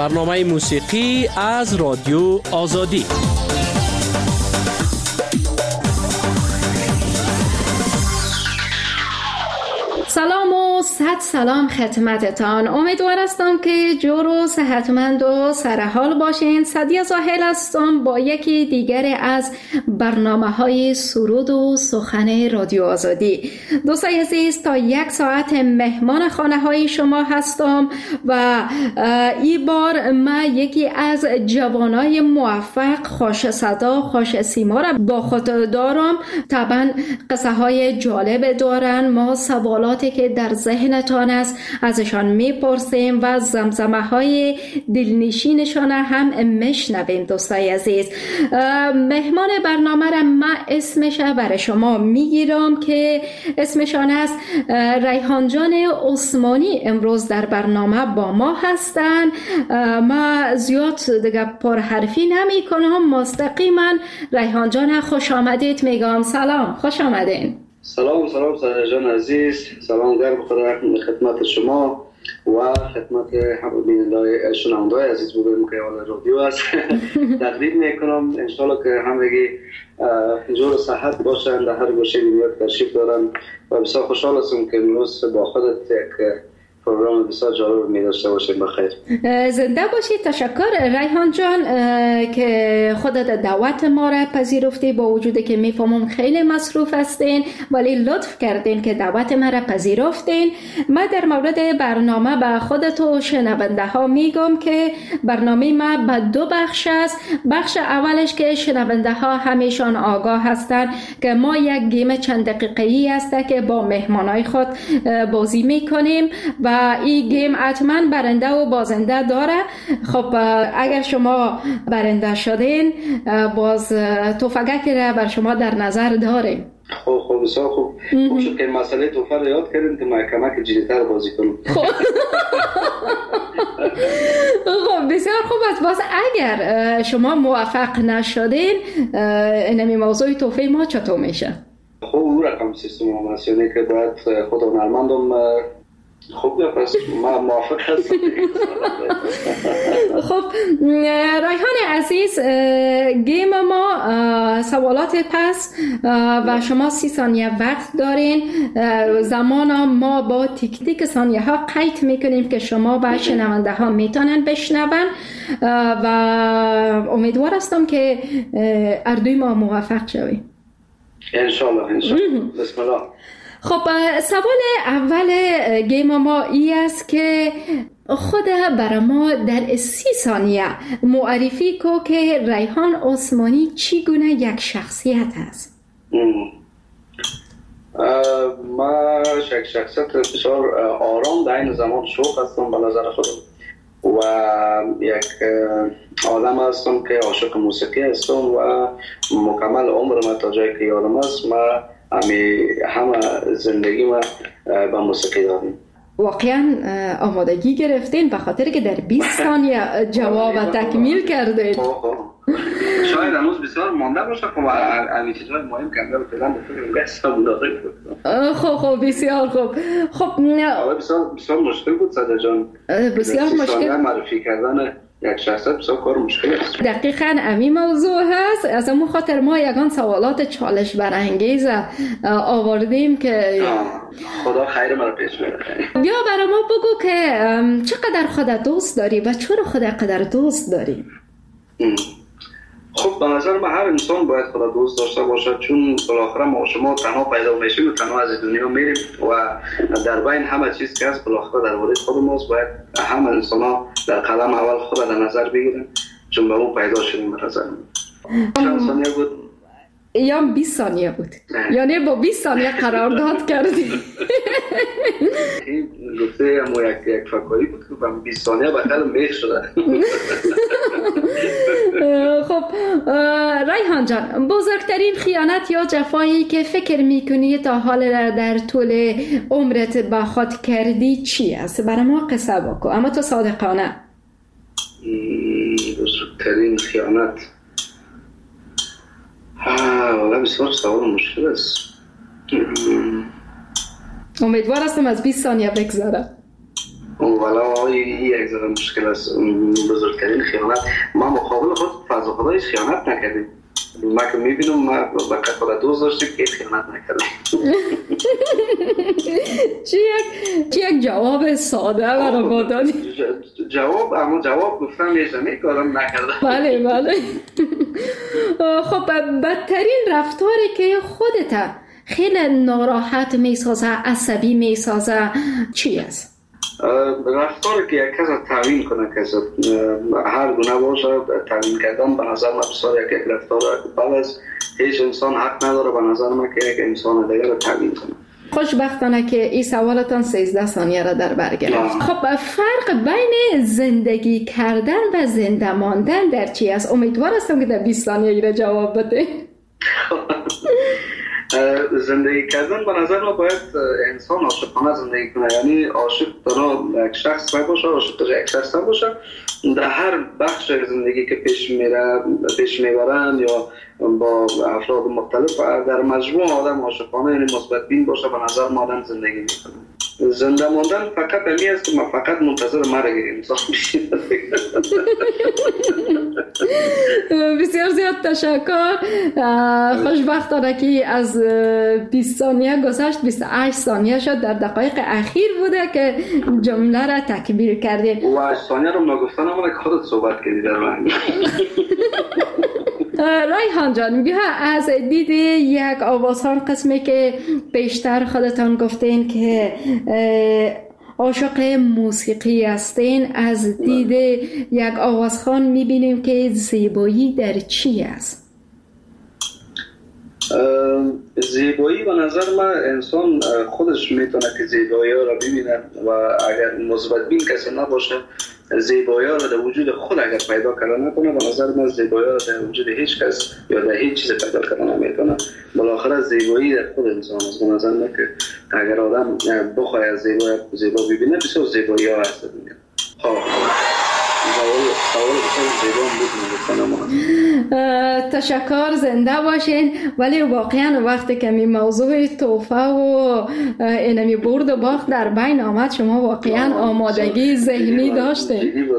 برنامه موسیقی از رادیو آزادی. سلام و صد سلام خدمتتان. امیدوار هستم که جور و صحتمند و سرحال باشین. سعدیه زاهل هستم با یکی دیگر از برنامه‌های سرود و سخن رادیو آزادی. دوستای عزیز، تا 1 ساعت مهمان خانه‌های شما هستم و این بار من یکی از جوانای موفق، خوش صدا، خوش سیما را با خود دارم. طبعا قصه های جالب دارن. ما سوالاتی که در ذهنتان است ازشان میپرسیم و زمزمه های دلنشینشان هم میشنویم. دوستای عزیز، مهمان برنامه را من اسمش برای شما میگیرم که اسمشان است ریحان جان عثمانی. امروز در برنامه با ما هستن. ما زیاد دیگه پرحرفی نمی کنم، مستقیما ریحان جان خوش آمدید میگم. سلام، خوش آمدین. سلام سعدیه جان عزیز، سلام گرم خدا خدمت شما و خدمت همه شنونده‌های عزیز بگویم که حال رادیو است. تقدیم میکنم انشالله که همگی جور و صحت باشن، در هر گوشه دنیا تشریف دارن و بسیار خوشحال هستم که امروز با خودت یک پروگرام بسیار جالب می داشته باشیم. بخیر، زنده باشید. تشکر ریحان جان که خودت دعوت ما را پذیرفتی، با وجودی که میفهمم خیلی مصروف هستین ولی لطف کردین که دعوت ما را پذیرفتین. من در مورد برنامه به خودت و شنونده ها میگم که برنامه ما به 2 بخش است. بخش اولش که شنونده ها همیشان آگاه هستند که ما یک گیم چند دقیقه‌ای است که با مهمانای خود بازی میکنیم و این گیم حتما برنده و بازنده داره. خب اگر شما برنده شدین باز تفنگی را بر شما در نظر داریم. خب بسیار خوب. خوب شد که مسئله توفه رو یاد کردیم که ما کمک جدی‌تر بازی کنیم. خب بسیار خوب است. باز اگر شما موفق نشدین اینمی موضوع توفه ما چطور میشه؟ خب اون رقم سیستم هم هست، یعنی که باید خود هنرمندم خوب یا پس ما موافق هستم. خب ریحان عزیز، گیم ما سوالات پس و شما 30 ثانیه وقت دارین. زمان ما با تیک تیک ثانیه ها قید میکنیم که شما و شنونده ها میتونن بشنون و امیدوار هستم که اردوی ما موفق شویم انشالله. بسم الله. خب سوال اول گیم ما ای است که خود برای ما در 30 ثانیه معرفی کو که ریحان عثمانی چی گونه یک شخصیت است؟ ما شخصیت بسیار آرام در این زمان شوق هستم به نظر خودم و یک آدم هستم که عاشق موسیقی هستم و مکمل عمرم تا جایی که یادم است ما همه زندگی ما با موسیقی داریم. واقعا آمادگی گرفتین به خاطر که در 20 ثانیه جواب تکمیل کردین. شاید هنوز بسیار مانده باشه که همین چیزهای مهم کنده رو فعلا بکنیم حساب داده کنیم. خب بسیار خوب. خب بسیار مشکل بود سعدیه جان. بسیار مشکل معرفی کردن یک شخصیت بسیار کار مشکل است. دقیقاً همین موضوع هست. از اون خاطر ما یگان سوالات چالش برانگیز آوردیم که خدا خیر ما رو پیش بره. بیا برای ما بگو که چقدر خودت دوست داری و چرا خودت قدر دوست داری؟ خب به نظر من هر انسان باید خدا دوست داشته باشه، چون بالاخره ما شما تنها پیدا میشیم و تنها از دنیا میریم و در بین همه چیز که هست بالاخره درباره خود ماست. باید همه انسان‌ها در قدم اول خود در نظر بگیرن، چون به اون پیدا شدیم. به نظر من چند ثانیه بود؟ یا 20 ثانیه بود. یعنی با 20 ثانیه قرارداد کردی. این گفته ما یک فکری بود که با 20 ثانیه بدل میخ شده. خب ریحان جان، بزرگترین خیانت یا جفایی که فکر میکنی تا حال در طول عمرت با خود کردی چی است؟ برای ما قصه بکن، اما تو صادقانه. بزرگترین خیانت والا بسیار سوال مشکل است. امیدوار هستم از 20 ثانیه بگذاره. ولی یک ذره مشکل است. بزرگترین خیانت ما مقابل خود فضل خدای خیانت نکردیم. ما که میبینم ما با خود دوست داشتیم که خیانت نکردیم. چی یک جواب ساده برای ما دادی؟ جواب گفتم میشه کارم نکردم. بله. خب بدترین رفتاری که خودت خیلی ناراحت میسازه، عصبی میسازه چی است؟ رفتاری که یک کس تعیین کنه کسی هر گونه باشه، تعیین کردن به نظر من بسیار یک رفتار بد است. هیچ انسان حق نداره به نظر من که یک انسان دیگر رو تعیین کنه. خوشبختانه که این سوالتان 13 ثانیه را در بر گرفت. خب فرق بین زندگی کردن و زنده ماندن در چی است؟ امیدوار هستم که در 20 ثانیه ای را جواب بده. زندگی کردن به نظر ما باید انسان عاشقانه زندگی کنه، یعنی عاشق تنها یک شخص باشه، عاشق یک شخص باشه. در هر بخش زندگی که پیش میبرن یا با افراد مختلف در مجموع آدم عاشقانه یعنی مثبت بین باشه، به نظر ما آدم زندگی میکنه. زنده ماندن فقط همی است که ما فقط منتظر مرگ انسان بشیم. بسیار زیاد تشکر. خوشبختانه که از 20 ثانیه گذشت 28 ثانیه شد، در دقایق اخیر بوده که جمله را تکمیل کردید. 28 ثانیه رو نگفتن اما که خودت صحبت کردی در من. ریحان جان بیا از دید یک آوازخوان قسمی که بیشتر خودتان گفتین که عاشق موسیقی هستین، از دید یک آوازخوان میبینیم که زیبایی در چی است؟ زیبایی به نظر من انسان خودش میتونه که زیبایی ها را ببینه و اگر مثبت بین کسی نباشه زیبایی ها را در وجود خود اگر پیدا کردن نکنه، به نظر من زیبایی ها را در وجود هیچ کس یا در هیچ چیز پیدا کردن نمیتونه. بالاخره زیبایی در خود انسان است. به نظر من که اگر آدم بخواد از زیبا ببینه بسیار زیبایی ها هست دنیا. تشکر، زنده باشین. ولی واقعا وقتی که می موضوع توفه و اینمی برد و باخت در بین آمد شما واقعا آمادگی ذهنی داشتین.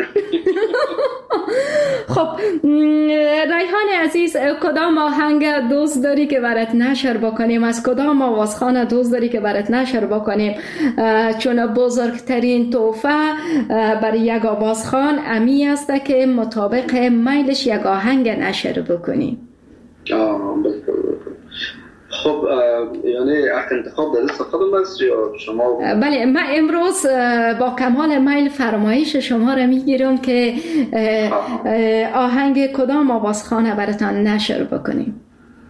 خب ریحان عزیز، کدام آهنگ دوست داری که برات نشر بکنیم؟ از کدام آوازخوان دوست داری که برات نشر بکنیم؟ چون بزرگترین توفه برای یک آوازخوان امی است که مطابق میلش یک آهنگ نشر بکنیم. خب یعنی انتخاب در دست خودم است یا شما؟ بله، من امروز با کمال میل فرمایش شما را میگیرم که آهنگ کدام آوازخوان براتان نشر بکنیم.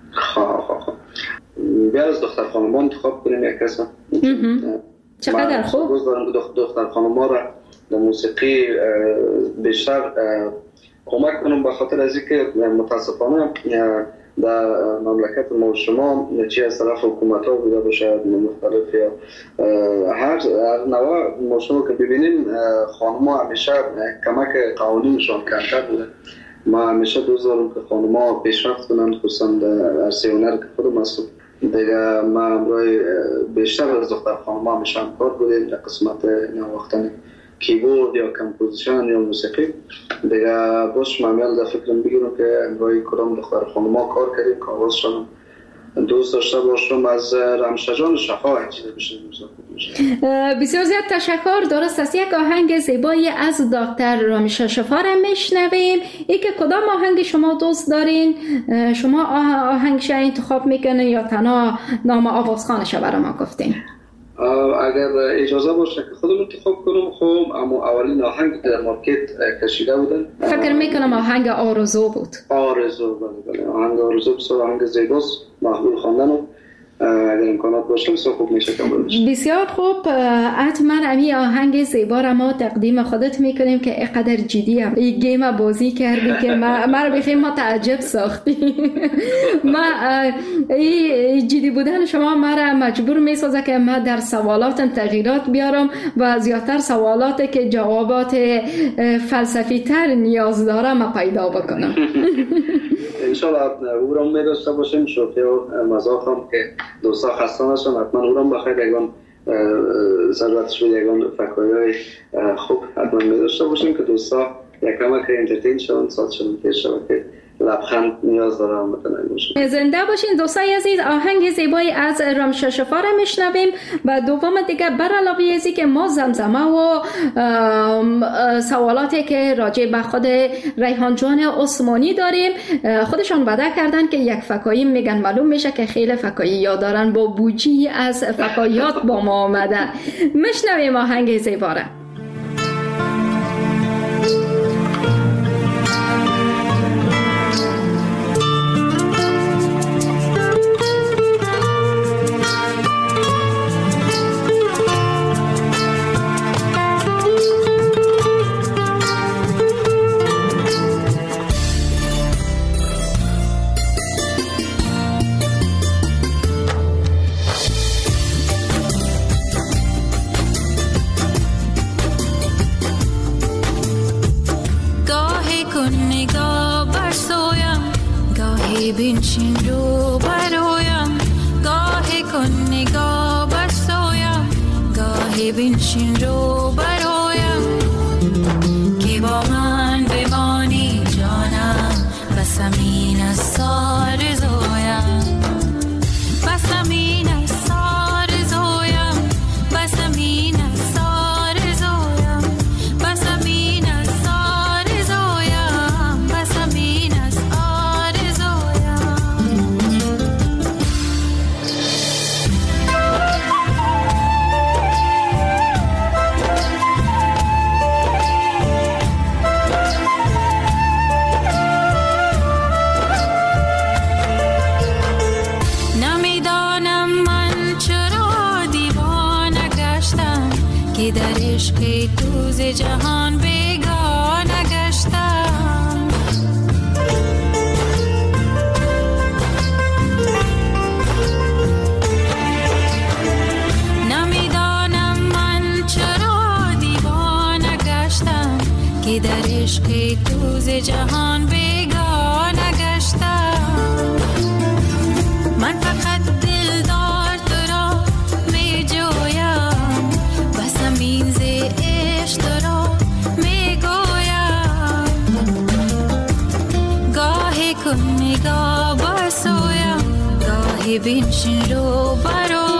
بیا از دختر خانمان انتخاب کنیم یک کس. چقدر خوب. دوست دارم که دختر خانمان را در موسیقی بیشتر کمک کنم، به خاطر از اینکه متاسفانه در مملکت ما شما چی از طرف حکومت ها بوده باشه مختلف یا هر نوع ما شما که ببینیم خانم ها همیشه کمک قوانینشان کمتر بوده. ما همیشه دوست دارم که خانم ها پیشرفت کنند، خصوصا در عرصه هنر که خودم هستم دیگه. ما امروی بیشتر از دختر خانم ها همیشه همکار بودیم در قسمت نواختن کیبورد یا کمپوزیشن یا موسیقی دیگه. باش من در فکرم بگیرم که امروی کدام دختر خانم ها کار کردیم که آوازشان دوست داشته باشم. از رمشه جان شفا چیزی بشه. بسیار زیاد تشکر. درست است، یک آهنگ زیبایی از دکتر رامشه شفا را میشنویم. ای که کدام آهنگ شما دوست دارین؟ شما آهنگش انتخاب میکنین یا تنها نام آوازخوانش برای ما گفتین؟ اگر اجازه باشه که خودم انتخاب کنم. خب اما اولین آهنگ در مارکت کشیده بودن فکر میکنم آهنگ آرزو بود. آرزو، بله آهنگ آرزو بسیار آهنگ زیباست، محبوب خواندنم. اگر امکانات باشه بسیار خوب میشه که بسیار خوب. حتما امی آهنگ زیبا را ما تقدیم خودت میکنیم که اینقدر جدی هم این گیم بازی کردی که ما رو بخیم ما تعجب ساختی. ما این جدی بودن شما ما را مجبور میسازه که ما در سوالات تغییرات بیارم و زیادتر سوالاتی که جوابات فلسفی تر نیاز داره ما پیدا بکنم. انشالله او را می داشته باشیم. شوخی و مزاح هم که دوستا خسته نشن، حتما او را بخیر یکم ضرورتش به یگان فکایای خوب حتما می‌داشته باشیم که دوستا یک کمک انترتین شون، ساعتشون پیش شود که لبخند نیاز داره متنای باشیم. زنده باشین دوستای عزیز. آهنگ زیبایی از رامشا شفا را میشنویم و دوم دیگه بر علاوه ازی که ما زمزمه و سوالاتی که راجع به خود ریحان جان عثمانی داریم خودشان وعده کردن که یک فکایی میگن، معلوم میشه که خیلی فکایی یاد دارن، با بوجی از فکایات با ما آمده. میشنویم آهنگ زیبا را. بنشین رو برایم، گاهی کن نگاه بر سویم، گاهی بنشین رو برایم، که با من بمانی جانم، بس همین از سار زویم، بس همین از سار زویم، بس همین از سار زویم، بس همین از سار زویم، بس همین از آر که در عشق تو ز جهان بیگانه گشتم، نمیدانم من چرا دیوانه گشتم، که در عشق تو ز جهان بیگانه گشتم. من فقط دلدار تو را می جویم، بس همین ز عشق تو را می گویم، گاهی کن نگاه بر سویم، گاهی بنشین رو برایم.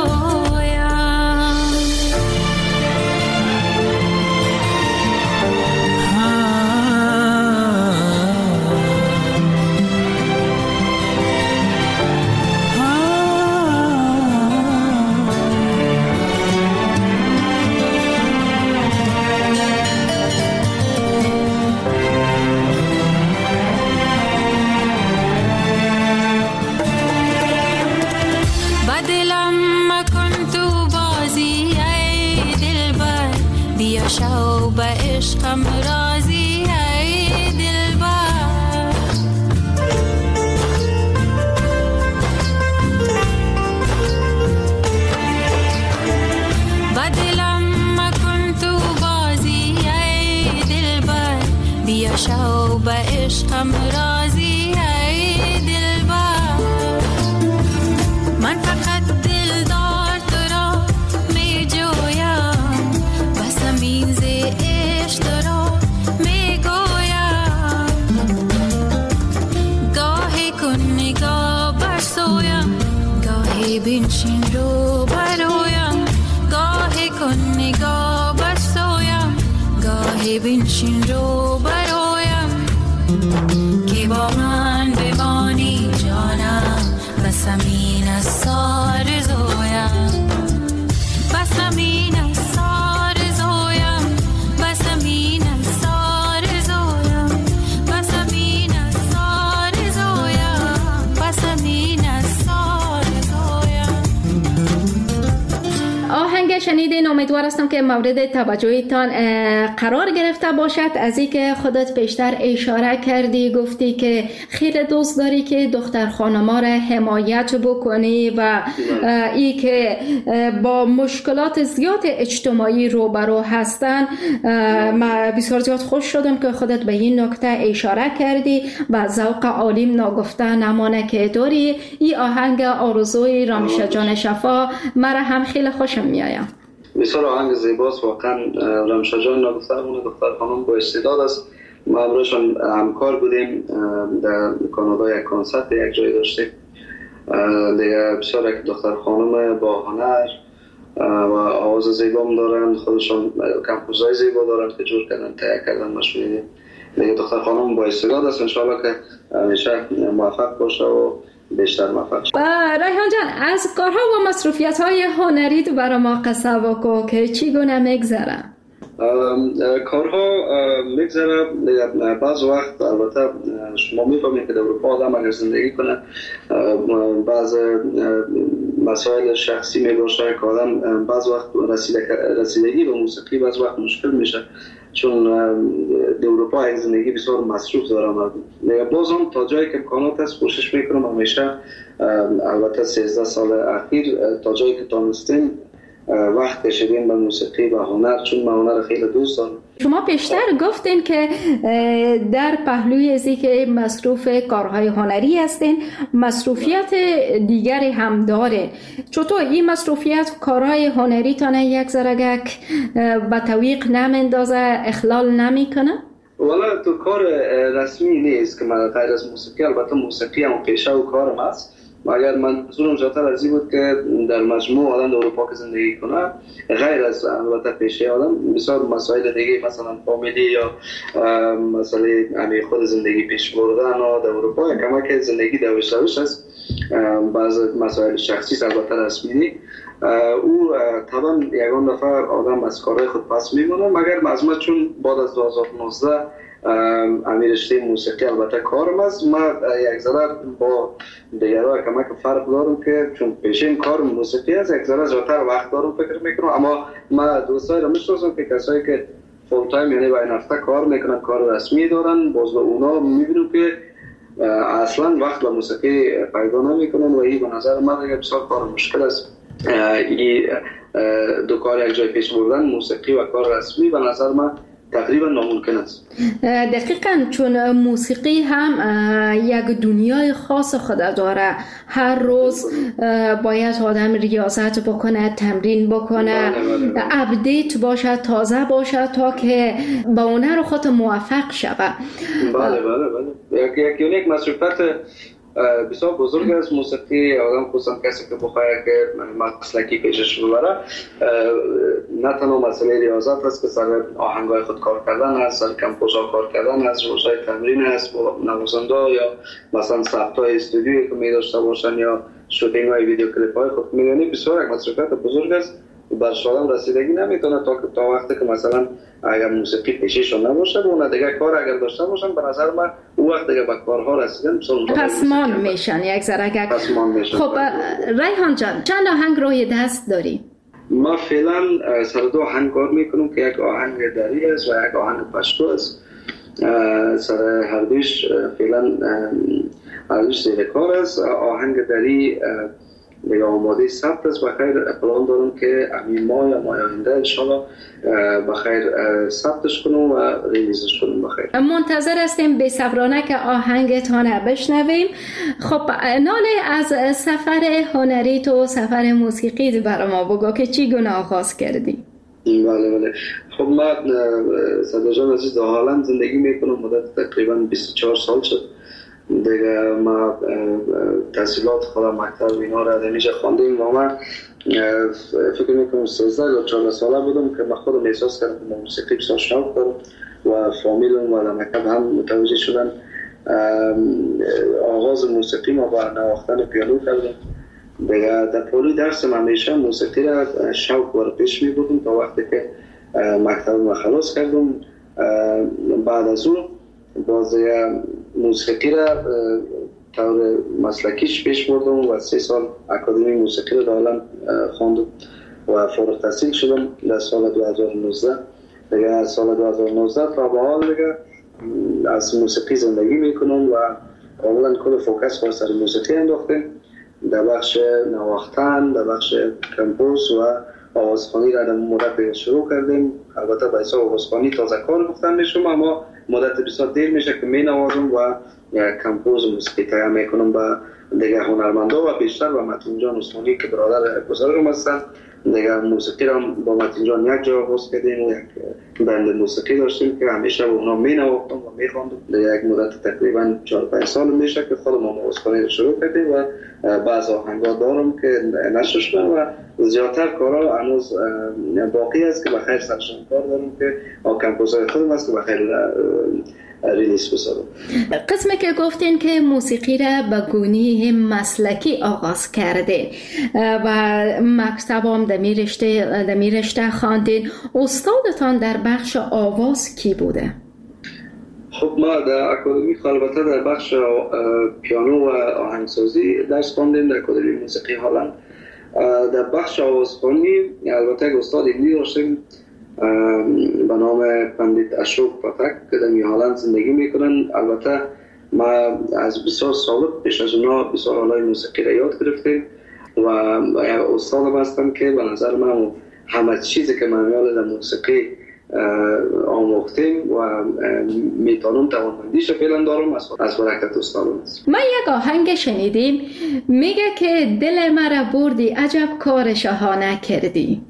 شو به عشقم راضی ای دلبر، با دلم مکن تو بازی ای دلبر، بیا شو به عشقم راضی ای دلبر. من فقط دلدار تو را می جویم، بس همین ز عشق تو را می گویم، گاهی کن نگاه بر سویم، گاهی بنشین رو برایم، گاهی کن نگاه بر سویم، گاهی بنشین رو برایم، که با من بمانی جانم، بس همین از سار زویم، بس همین از سار زویم، بس همین از سار زویم، بس همین از سار زویم، بس همین از سار زویم. آهنگ شنیدین، امیدوار هستم که مورد توجهتان قرار گرفته باشد. از این که خودت بیشتر اشاره کردی، گفتی که خیلی دوست داری که دختر خانما را حمایت بکنی و ای که با مشکلات زیاد اجتماعی روبرو هستن. من بسیار زیاد خوش شدم که خودت به این نکته اشاره کردی و ذوق عالیم ناگفته نمانه که داری. این آهنگ آرزوی رامشا جان شفا مرا هم خیلی خوشم میآید. بسیار آهنگ زیباست واقعا. رمشا جان دخترمون دختر خانم با استعداد است. ما امروزشان همکار بودیم در کانادا، یک کنسرت یک جای داشتیم دیگه. بسیار یک دختر خانم با هنر و آواز زیبا هم دارن، خودشان کمپوزهای زیبا دارن که جور کردن تهیه کردن. ما شنیدیم دیگه دختر خانم با استعداد است. انشاءالله که همیشه موفق باشه و بیشتر موفق شد. ریحان جان، از کارها و مصروفیت‌های هنریت برای ما قصه بگو که چگونه میگذره؟ کارها میگذره. بعض وقت البته شما میفهمید که در اروپا آدم اگر زندگی کنه بعض مسائل شخصی میباشه که آدم بعض وقت رسیدگی به موسیقی بعض وقت مشکل میشه، چون در اروپا یک زندگی بسیار مصروف دارم. باز هم تا جایی که امکانات هست کوشش میکنم همیشه، البته 13 سال اخیر تا جایی که تانستیم وقت کشیدیم به موسیقی و هنر، چون من هنر خیلی دوست دارم. شما پیشتر گفتین که در پهلوی ازی که مصروف کارهای هنری هستین، مصروفیت دیگری هم داره. چطور این مصروفیت کارهای هنری تانه یک زرگک به تویق نمیندازه، اخلال نمیکنه؟ والا تو کار رسمی نیست که من غیر از موسیقی، البته موسیقی هم پیشه و کارم است، مگر منظورم جاتر از این بود که در مجموع آدم در اروپا که زندگی کنه غیر از البته پیشه آدم بسیار مسائل دیگه مثلا فامیلی یا مسئله همه خود زندگی پیش بردن و در اروپا کمک زندگی دوش است. بعض مسائل شخصی البته رسمی او طبعا یکان دفعه آدم از کارهای خود پس میمونه، مگر از من چون بعد از 2019 امیرشته موسیقی البته کارم است، ما یک ذره با دیگرها کمک فرق دارم که چون پیشین کار موسیقی است یک ذره زیادتر وقت دارم فکر میکنم. اما ما دوستای رو میشناسم که کسایی که فول تایم یعنی بین هفته کار میکنن، کار رسمی دارن، باز به اونا میبینم که اصلا وقت به موسیقی پیدا نمیکنن و این به نظر من دیگه بسیار کار مشکل است. این دو کار یک جای پیش بردن، موسیقی و کار رسمی، به نظر من تقریبا ناممکن است. دقیقاً، چون موسیقی هم یک دنیای خاص خود داره. هر روز باید آدم ریاضت بکنه، تمرین بکنه، اپدیت باشه، تازه باشه تا که با اون رو خود موفق شود. بله بله بله. یک مصروفیت بسیار بزرگ است موسیقی. آدم خصوصا کسی که بخواه که مسلکی پیشش ببره، نه تنها مسئله ریاضت است که سر آهنگای خود کار کردن است، سر کمپوزها کار کردن است، روزهای تمرین است با نوازنده یا مثلا ثبت‌های استودیویی که می داشته باشن یا شوتینگ های ویدیو کلیپ های خود می‌دونی بسیار یک مصروفیت بزرگ است. بر آدم رسیدگی نمیتونه تا وقتی که مثلا اگر موسیقی پیششون نباشه و اون دیگه کار اگر داشته باشن، به نظر من اون وقت دیگه به کارها رسیدن پسمان میشن یک ذره. خب ریحان جان، چند آهنگ روی دست داری؟ ما فعلا سر دو آهنگ کار میکنم که یک آهنگ دری است و یک آهنگ پشتو است. سر هر دوش فعلا هر دوش زیر کار است. آهنگ دری دیگه آماده ثبت است، بخیر پلان دارم که همین ماه یا ماه آینده انشالله بخیر ثبتش کنم و ریلیزش کنم بخیر. منتظر هستیم به صبرانه که آهنگتان بشنویم. خب ناله از سفر هنری تو، سفر موسیقی برای ما بگو که چگونه آغاز کردی؟ بله بله. خب من صدر جان عزیز در هالند زندگی میکنم، مدت تقریبا 24 سال شد دیگه. ما تحصیلات خودم مکتب اینا را دمیجه خواندیم و من فکر میکنم 13 یا 14 ساله بودم که من خودم احساس کردم که موسیقی بسیار شوق دارم و فامیلم و در مکتب هم متوجه شدن. آغاز موسیقی ما با نواختن پیانو کردم دیگه. در پولی درسم همیشه موسیقی را شوق بر پیش می بودم تا وقتی که مکتب ما خلاص کردم. بعد از اون باز موسیقی را طور مسلکیش پیش بردم و 3 سال اکادمی موسیقی را در هالند خواندم و فارغ التحصیل شدم در سال 2019 دیگه. از سال 2019 تا به حال دیگه از موسیقی زندگی میکنم و کاملا کل فوکس خود سر موسیقی انداختیم. در بخش نواختن، در بخش کمپوز و آوازخوانی را در مدت شروع کردیم. البته به حساب آوازخوانی تازه کار گفتن میشم، اما مدت بسیار دیر میشه که می نوازم و کمپوز موسیقی تهیه میکنم با دیگه هنرمندا و بیشتر با متین جان عثمانی که برادر بزرگم هستن دیگه موسیقی را با متین جان یک جا هست کردیم و یک بند موسیقی داشتیم که همیشه با اونا می نواختم و می خواندم. یک مدت تقریبا 4-5 سال میشه که خودم آوازخوانی رو شروع کردیم و بعض آهنگا دارم که نشر شدن و زیادتر کارا هنوز باقی است که بخیر سرشان کار دارم که کمپوزای خودم است که بخیر ریلیس بسازم. قسمی که گفتین که موسیقی را به گونه مسلکی آغاز کرده و مکتب هم دمی رشته خواندین، استادتان در بخش آواز کی بوده؟ خب ما در اکادمی البته در بخش پیانو و آهنگسازی درس خواندیم در اکادمی موسیقی هلند. در بخش آوازخوانی البته یک استاد هندی داشتیم به نام پندیت اشوک پاتک که در هلند زندگی میکنن. البته ما از بسیار سابق پیش از اونا بسیار آلای موسیقی را یاد گرفتیم و استادم هستم که به نظر من همه چیزی که من یاد در موسیقی آموختیم و میتونم توانمندیش فعلا دارم از برکت استادم است. ما یک آهنگ شنیدیم میگه که دل مرا بردی عجب کار شاهانه کردی.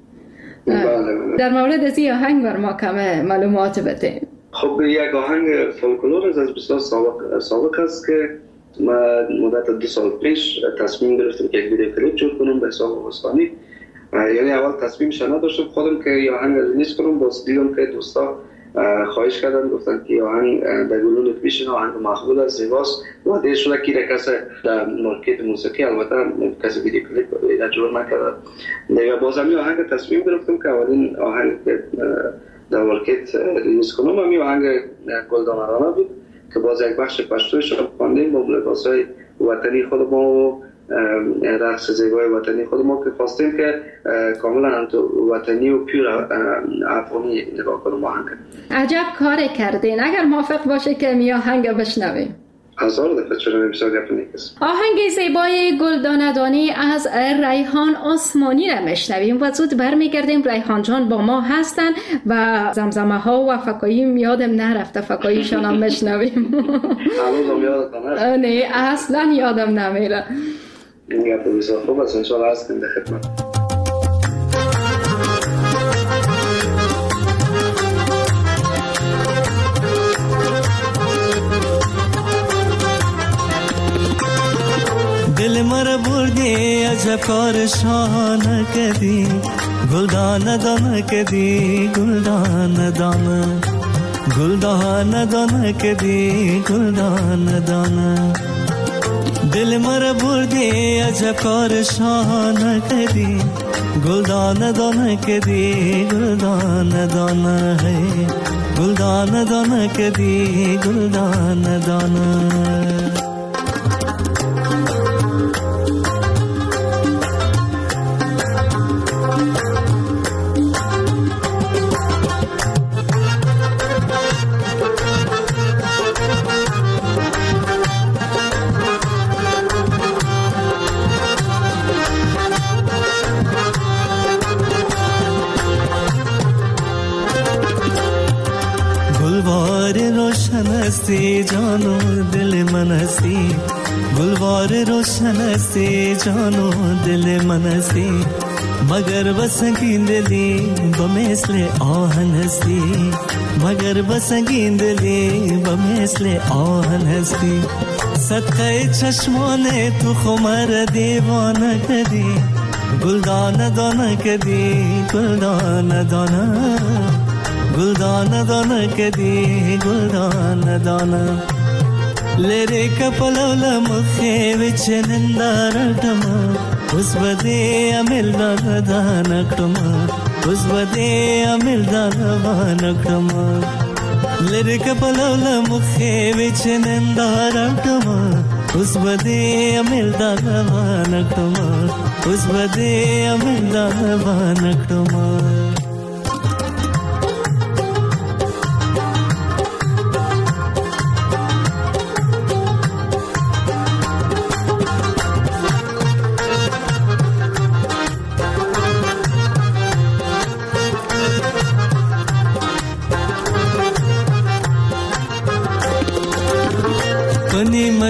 در مورد از این آهنگ بر ما کم معلومات بده. خب یک آهنگ فولکلور از بسیار سابق است که ما مدت 2 سال پیش تصمیم گرفتم که یک ویدیو کلیپ جور کنم به حساب آوازخوانی. یعنی اول تصمیمش نداشتم خودم که یه آهنگ ریلیز کنم، باز دیدم که دوستا خواهش کردن گفتن که آهنگ در گلون پیشین آهنگ مقبول است، زیباست و دیر شده که کسی در مارکت موسیقی البته کسی ویدیو کلیپ جور نکرده. دیگه باز همین آهنگ تصمیم گرفتم که اولین آهنگ در مارکت ریلیز کنم همین آهنگ گلدانرانه بود که باز یک بخش پشتویش رو خواندیم با لباسای وطنی خود ما و رقص زیبای وطنی خود ما که خواستیم که کاملا وطنی و پیر افغانی نگاه کنم آهنگ. عجب کار کردین. اگر موافق باشه که می آهنگ بشنویم. هزار دفعه چرا بسیار گپ نیست. آهنگ زیبای گلدانه‌دانی از ریحان آسمانی را میشنویم و زود برمیگردیم. ریحان جان با ما هستن و زمزمه ها و فکایی یادم نرفته فکاییشان هم میشنویم. هنوزم یادم نرفته؟ نه اصلا یادم نمیره. این گپ بسیار خوب است، انشاءالله هستیم در خدمت. دل مرا بردی عجب کار شاهانه کردی، گلدانه دانه کردی، گلدانه دانه گلدانه دانه کردی، گلدانه دانه. دل مرا بردی عجب کار شاهانه کردی، گلدانه دانه کردی، گلدانه دانه گلدانه دانه کردی، گلدانه دانه. हस्ती जानो दिल मन हस्ती, गुलवार रोशन हस्ती जानो दिल मन हस्ती, मगर बसंगी दिली बमेसले आहन हस्ती, मगर बसंगी दिली बमेसले आहन हस्ती. सदक़े चश्मोने तू खुमर दीवाना कदी, गुलदाना दाना कदी, गुलदाना दाना गुलदाना दाना कदी, गुलदाना दाना. लेरे कपलवला मुखे विच निंदारटमा, उस बदे अमिल दानकटमा, उस बदे अमिल दानकटमा. लेरे कपलवला मुखे विच निंदारटमा, उस बदे अमिल दानकटमा, उस बदे अमिल दानकटमा.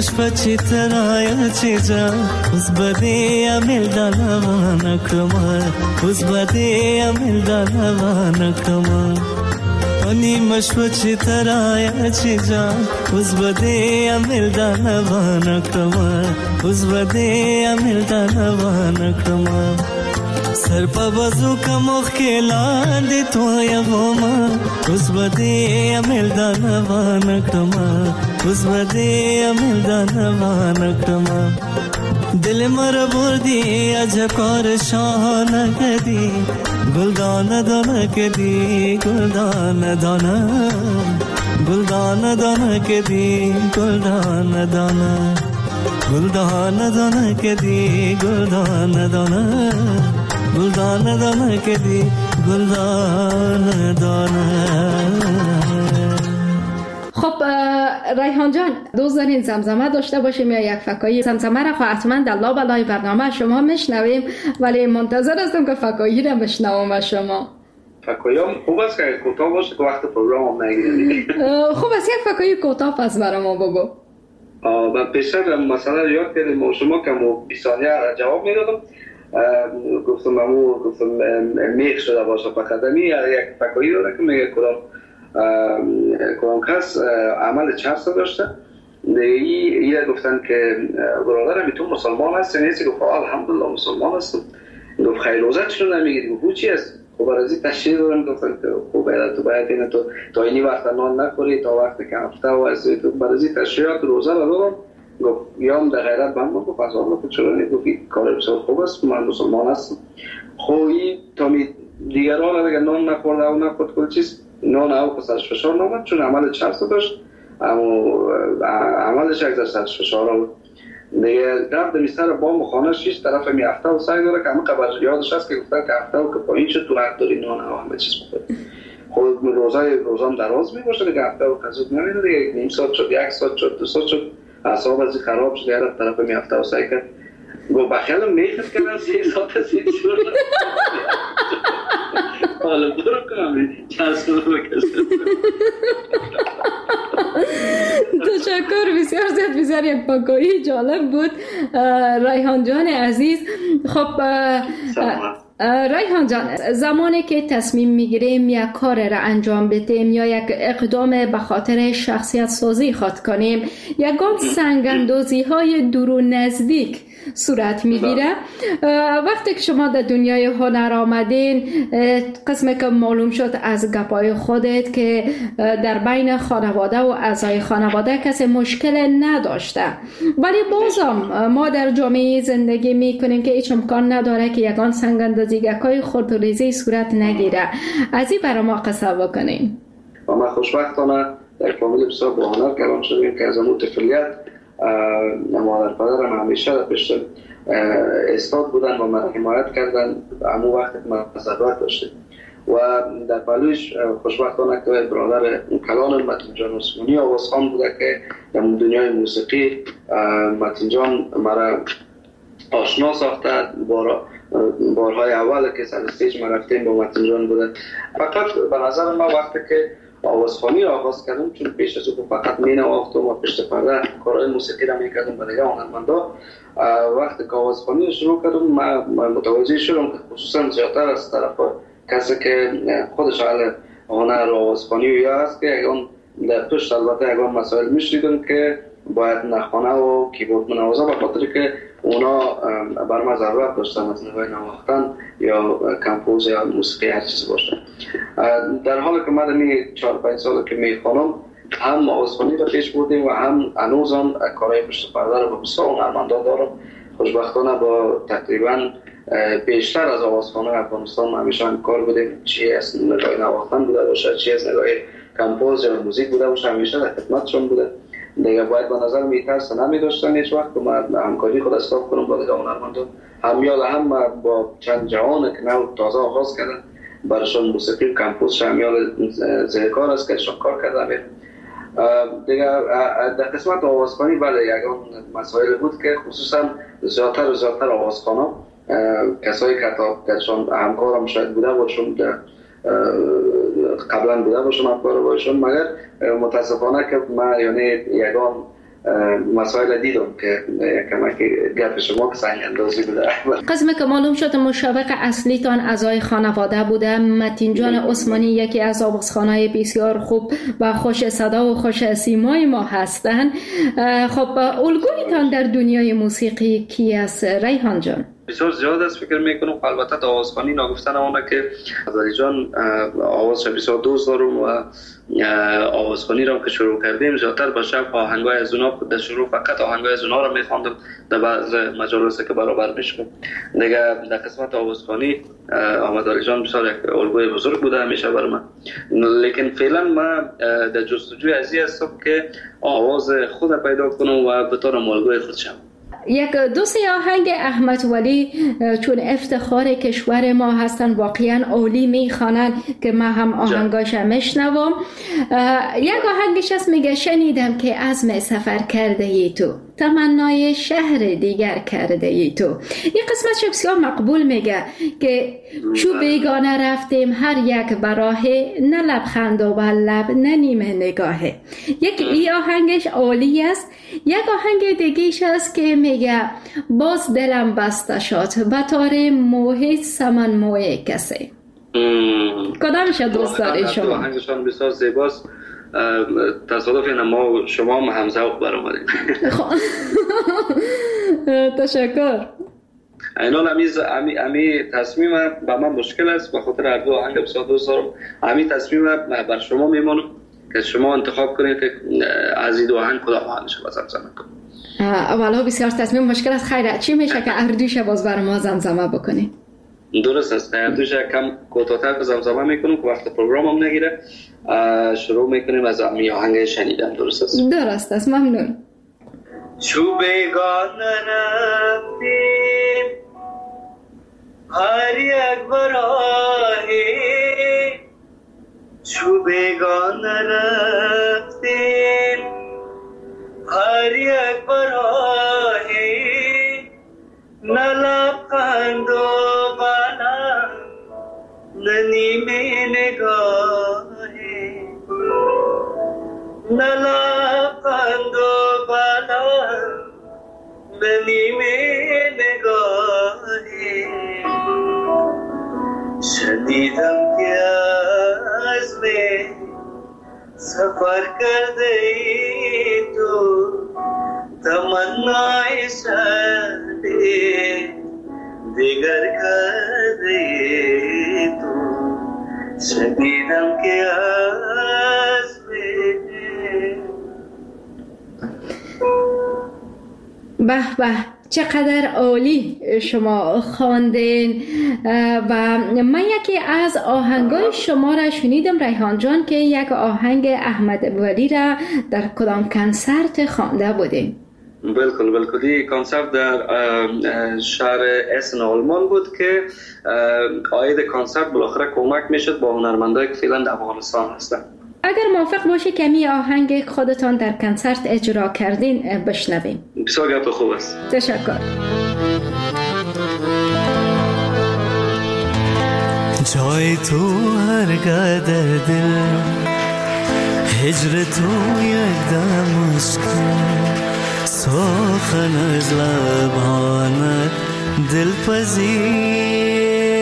مشپچی ترایا چیجا از بدی عمل دلوان کما از بدی عمل دلوان کما آنی مشپچی ترایا چیجا از بدی عمل دلوان کما از بدی عمل دلوان کما سر پا بازو کا مخ کے لاندې تویا وما اوس بده عمل دانوان کما اوس بده عمل دانوان کما دل مر بردی اجکار شان کدی گلدان دان کدی گلدان دانا گلدان دان کدی گلدان دانا گلدان دان کدی گلدان دانا گلدان دانه کدی گلدان دانه. خب ریحان جان دوست دارین زمزمه داشته باشیم یا یک فکایی؟ زمزمه را حتما در لابلای برنامه شما میشنویم ولی منتظر هستم که فکایی را بشنوم از شما. فکایی هم خوب است که کوتاه باشه که وقت پروگرام هم نگیریم. خوب است یک فکایی کوتاه پس برای ما بگو. من پیشتر مسئله یاد کردیم و شما که 20 ثانیه جواب میدادم گفتم میخ شده باشه فقط یک فکایی داره که میگه کدام کس عمل چرس داشته دیگه گفتن که برادرم تو مسلمان هست نیستی؟ گفت الحمدلله مسلمان هستم. گفت خیلی روزت شده نمیگید؟ گفت چی است؟ خب برازی تشریح دارم گفتن که خب باید اینه تا اینی وقت نان نخوری تا وقت که هفته و از برازی تشریحات روزه رو دارم. گفت یام در غیرت بند گفت از آن گفت چرا نید؟ گفت کار بسیار خوب است من مسلمان هستم. خویی تا دیگران اگر نان نخورده و نخورد کل چیز نان او که سرش فشار نامد چون عمل چرس داشت اما عملش یک در سرش فشار آمد دیگه رفت دمیستر بام و خانه شیش طرف می هفته و سعی داره که همه قبر یادش هست که گفتن که هفته و که پایین شد تو حق داری نان او همه چیز بخورد. خود روزام دراز می باشه دیگه هفته و قضود نمیده دیگه نیم ساعت شد یک ساعت شد 2 ساعت شد اعصاب ازی خراب شد یه طرف می هفته و سعی کرد گو بخیلم میخد کردن 3 ساعت سید شد حالا برو کنم چند سال بکشد. تشکر بسیار زیاد بسیار یک فکایی جالب بود ریحان جان عزیز. خب ریحان جان زمانی که تصمیم میگیریم یک کار را انجام بدیم یا یک اقدام به خاطر شخصیت سازی خود کنیم یگان سنگ اندازی های دور و نزدیک صورت میگیره. وقتی که شما در دنیای هنر آمدین قسمی که معلوم شد از گپای خودت که در بین خانواده و اعضای خانواده کسی مشکل نداشته ولی بازم ما در جامعه زندگی میکنیم که هیچ امکان نداره که یگان سنگ اندازی گپای خردوریزی صورت نگیره. از این برای ما قصه بکنیم. ما خوشبختانه در فامیل بسیار با هنر کلان شدیم که از اون طفولیت مادر پدرم همیشه در پشت استاد بودن و من حمایت کردن همون وقت که من ضرورت داشتیم و در پلوش خوشبختانه که برادر کلان متین جان عثمانی آوازخوان بوده که در دنیای موسیقی متین جان مرا آشنا ساخته. بارهای اول که سر استیج ما رفتیم با متین جان بوده. فقط به نظر من وقتی که آوازخوانی را آغاز کردم چون پیش از او فقط می نواختم و پشت پرده کارهای موسیقی را می کردم برای هنرمندا. وقتی که آوازخوانی شروع کردم من متوجه شدم که خصوصا زیادتر از طرف کسی که خودش اهل هنر و آوازخوانی یا هست که یگان در پشت البته یگان مسائل میشنیدم که باید نخوانه و کیبورد منوازه به خاطر که اونا بر ما ضرورت داشتن از نوع نواختن یا کمپوز یا موسیقی هر چیز باشه. در حالی که من 4-5 سال که میخوانم هم آوازخوانی را پیش بردیم و هم هنوزم کارهای پشت پرده رو بسیار هنرمندا دارم. خوشبختانه با تقریبا بیشتر از آوازخوانان افغانستان همیشه کار بودیم، چی از نگاه نواختن بوده باشه چی از نگاه کمپوز یا موزیک بوده باشه همیشه در خدمتشون بوده. دیگه باید به نظر میترس نمی داشتن هیچ وقت که من همکاری خود استاف کنم با دیگه هنرمندان هم یا هم با چند جوان که نو تازه آغاز کردن برایشان موسیقی کمپوز شمیال زیرکار است که شان کار کردن. دیگه در قسمت آوازخوانی بله یکان مسائل بود که خصوصا زیادتر و زیادتر آوازخوانا کسایی که کتابشان همکارم شاید بوده باشون قبلا بوده باشم همکار باشون مگر متاسفانه که من یعنی یگان مسائل دیدم که کمک گپ شما که سنگ اندازی بوده. قسم که معلوم شد مشوق اصلیتان اعضای خانواده بوده. متین جان عثمانی یکی از آوازخوانای بسیار خوب و خوش صدا و خوش سیمای ما هستند. خب الگویتان در دنیای موسیقی کی است ریحان جان؟ بسیار زیاد است فکر میکنم. البته آوازخوانی نگفتن آنه که علی جان آوازش بسیار دوست دارم و آوازخوانی را که شروع کردیم زیادتر به شب آهنگای از اونا در شروع فقط آهنگای از اونا را میخواندم در بعض مجالس که برابر میشم. دیگه در قسمت آوازخوانی احمد علی جان بسیار یک الگوی بزرگ بوده همیشه بر من. لیکن فعلا من در جستجوی ازی هستم که آواز خود پیدا کنم و بطورم الگوی خود شم. یک دو سه آهنگ احمد ولی چون افتخار کشور ما هستن واقعا اولی میخوانن که ما هم آهنگاش میشنوم. یک آهنگش هست میگه شنیدم که عزم سفر کرده ای تو، تمنای شهر دیگر کرده ای تو. این قسمت بسیار مقبول میگه که چو بیگانه رفتیم هر یک براهه، نه لبخند و لب نه نیمه نگاهه. یک ای آهنگش اولی است. یک آهنگ دیگهش هست که میگه باز دلم بسته شد بطور موه سمن موه کسی. کدامش دوست داری شما؟ آهنگشان بسیار زیباست. تصادف اینه ما شما هم همزوق برآمدیم. تشکر. اینال امی تصمیم با من مشکل است به خاطر هر دو آهنگ بسیار دوست دارم. امی تصمیم بر شما میمانم که شما انتخاب کنید که از این دو آهنگ کدام آهنگش رو زمزمه کنید. والا بسیار تصمیم مشکل است. خیره چی میشه که اردوش باز بر ما زمزمه بکنید؟ درست است. اردوش کم کوتاه‌تر زمزمه میکنیم که وقت پروگرام هم نگیره. شروع میکنیم از امی آهنگ شنیدن. درست است؟ درست است. ممنون. چو بیگانه رفتیم هر یک براهی، چو بیگانه رفتیم هر یک براهی، نه لبخند و بلم نه نیمه نگاهی، نه لبخند و بلم نه نیمه نگاهی. شنیدم که از سفر کرده ای تو، تمنای شهر دیگر کرده ای تو. شنیدم که از به به چقدر عالی شما خواندین. و من یکی از آهنگای شما را شنیدم ریحان جان که یک آهنگ احمد ولی را در کدام کنسرت خوانده بودین؟ بالکل این کنسرت در شهر اسن آلمان بود که آید کنسرت بالاخره کمک میشد با هنرمندایی که فعلا در افغانستان هستن. اگر موافق باشه کمی آهنگ خودتان در کنسرت اجرا کردین بشنویم. بسیار گپ خوب است. تشکر. جای تو هرگاه در دل، هجر تو یک دم مشکل، سخن از لبانت دلپذیر.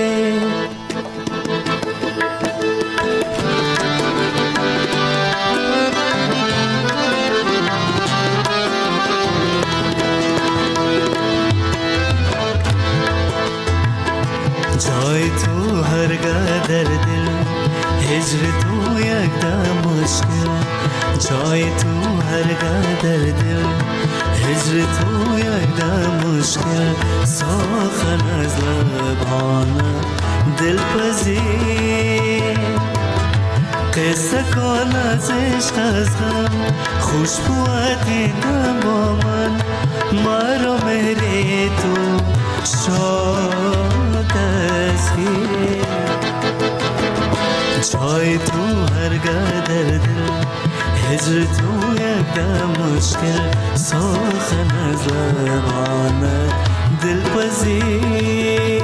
جای تو هرگاه در دل، هجر تو یک دم مشکل. جای تو هرگاه در دل، هجر تو یک دم مشکل، سخن از لبانت دلپذیر. قصه کن از عشق از غم، خوشبوت این دم با من، مرا مهر تو شاد از هیر. جای تو هرگاه در دل، هجر تو یک دم مشکل، سخن از لبانت دلپذیر.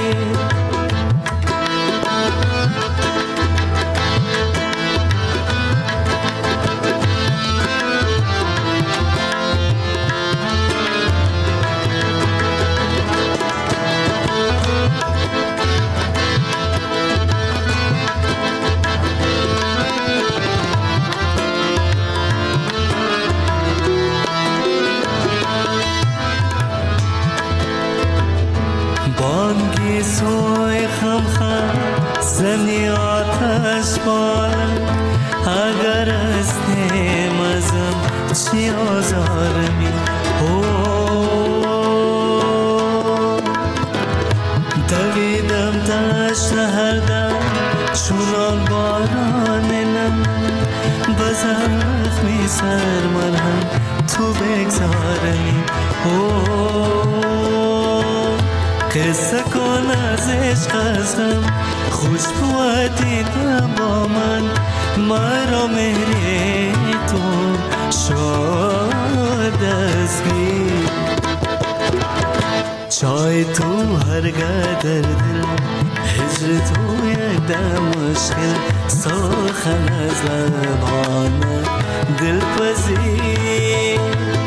سوی خم خم زنی آتش بالم اگر استیم ازم چی آزارمی دویدم دشت هر دم چونان باران نم بزرخمی سر مرهم تو بگذارمی قصه کن از عشق ازم خوش بود دیدم با من مرا مهری تو شد دستگیر چای تو هرگاه در دل هجر تو یک دم مشکل سخن از لبان دل پذیر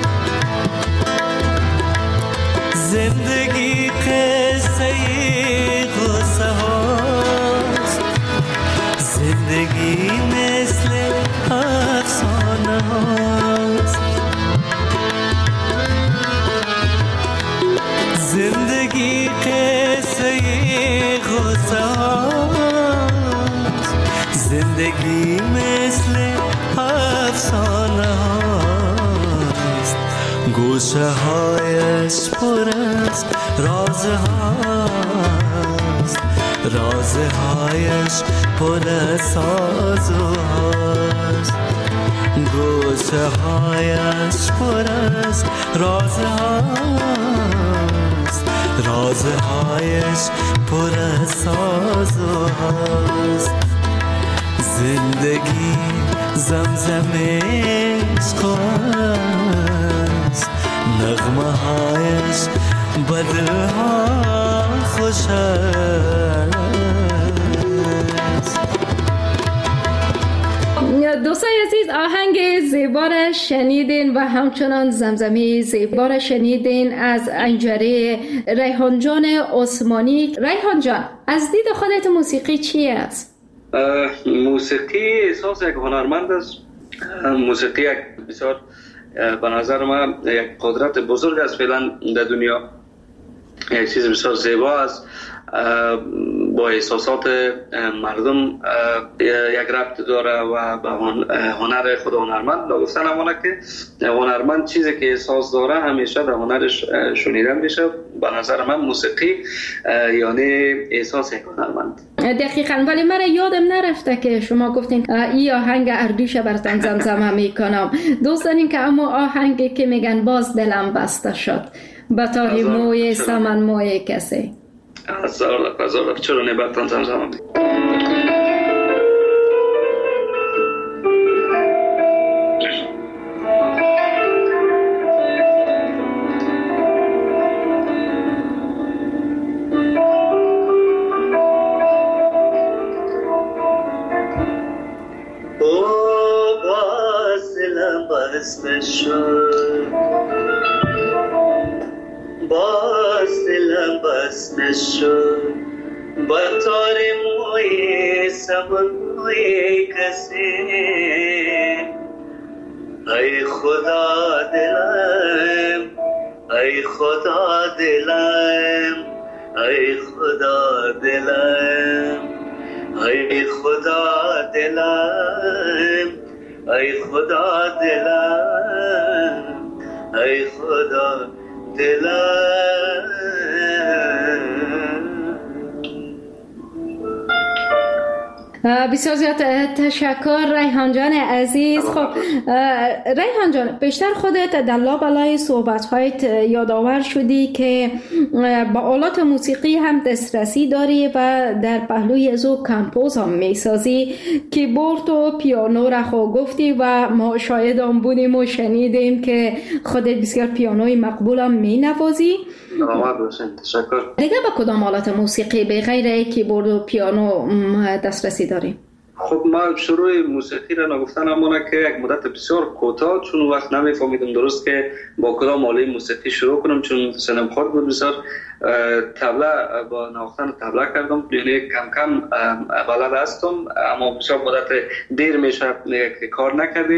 زندگی قصه غصه هاست زندگی مثل افسانه هاست زندگی قصه غصه هاست زندگی مثل افسانه هاست گوشه هایش پر از رازه هاست رازه هایش پر از سازه هاست گوشه هایش پر از رازه هاست رازه هایش پر از سازه هاست زندگی زمزمه عشق است نغمه هایش بدلها خوش است دوستای عزیز آهنگ زیبا را شنیدین و همچنان زمزمه زیبا را شنیدین از انجره ریحان جان عثمانی. ریحان جان از دید خودت موسیقی چی است؟ موسیقی احساس یک هنرمند است. موسیقی یک بسیار به نظر من یک قدرت بزرگ است فعلا در دنیا. یک چیز بسیار زیبا است با احساسات مردم یک ربط داره و به هنر خود هنرمند گفتن همونه که هنرمند چیزی که احساس داره همیشه در هنرش شنیدن میشه. به نظر من موسیقی یعنی احساس یک هنرمند. دقیقاً. ولی من یادم نرفته که شما گفتین این آهنگ اردوش براتون زمزمه میکنم. دوست دارین که اما آهنگی که میگن باز دلم بسته شد بطاهی موی سمن موی کسی هزار چرا نبرتان زمزمه باز دلم بسته شد بطار موی سمن موی کسی ای خدا دلم ای خدا دلم ای خدا دلم ای خدا دلم ای خدا دلم ای خدا بسیار زیاد تشکر ریحان جان عزیز. خب ریحان جان بیشتر خودت در لابلای صحبت‌هایت یادآور شدی که با آلات موسیقی هم دسترسی داری و در پهلوی از او کمپوز هم میسازی. کیبورد و پیانو را خو گفتی و ما شاید هم بودیم و شنیدیم که خودت بسیار پیانوی مقبول هم می نوازی. تشکر. دیگه با کدام آلات موسیقی به غیر کیبورد و پیانو دسترسی داریم؟ خب ما شروع موسیقی را نگفتن همونه که یک مدت بسیار کوتاه چون وقت نمیفهمیدم درست که با کدام آله موسیقی شروع کنم چون سنم خود بود بسیار طبله با نواختن طبله کردم یعنی کم کم بلد هستم اما بسیار مدت دیر میشه که کار نکردیم